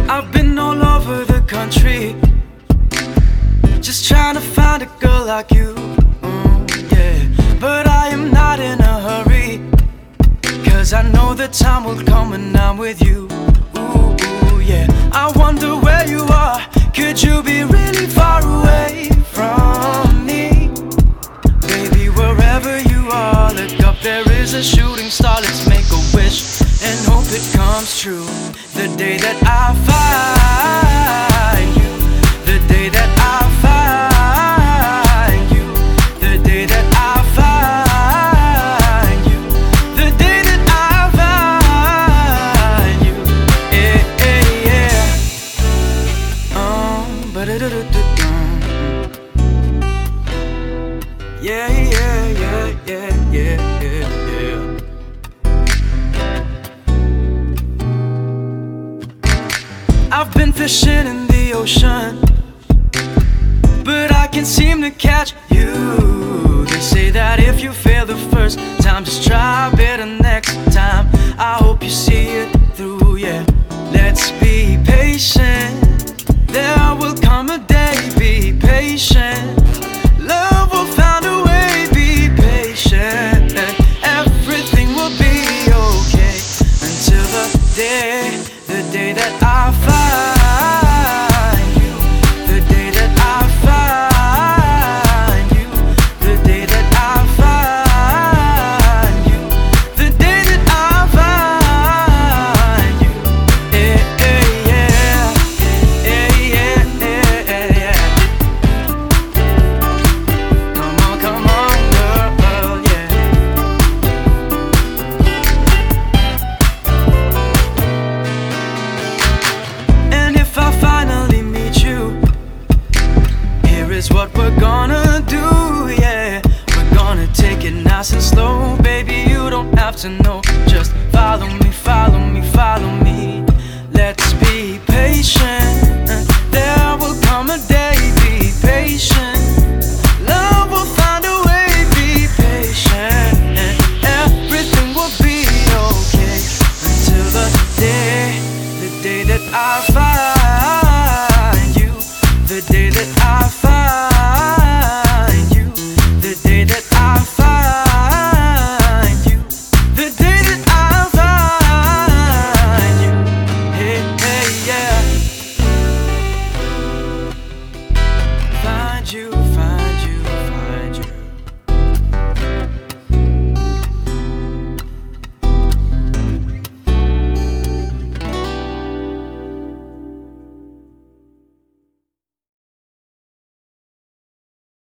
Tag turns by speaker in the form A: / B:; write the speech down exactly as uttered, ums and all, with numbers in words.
A: I've been all over the country, just trying to find a girl like you, mm, yeah. But I am not in a hurry, cause I know the time will come when I'm with you, ooh, ooh, yeah. I wonder where you are, could you be really far away from me? Baby, wherever you are, look up, there is a shooting star. Let's make a wish and hope it comes true. The day that I find you, the day that I find you, the day that I find you, the day that I find you, yeah, yeah, yeah. Um, ba-da-da-da-da-dum. Yeah, yeah, yeah, yeah, yeah, yeah, yeah. I've been fishing in the ocean, but I can't seem to catch you. They say that if you fail the first time, just try better next time. I hope you see it through, yeah. Let's be patient, there will come a day. Be patient, love will find a way. Be patient, and everything will be okay. Until the day, the day that I find you, the day that I find you, the day that I find you, the day that I find you, yeah, yeah, yeah, yeah, yeah, yeah. Come on, come on, girl, yeah. And if I finally meet you, here is what we're gonna do, yeah. We're gonna take it nice and slow, baby, you don't have to know. Just follow me, follow me, follow me. Let's be patient, and there will come a day. Be patient, love will find a way. Be patient, and everything will be okay. Until the day, the day that I find you, the day that I find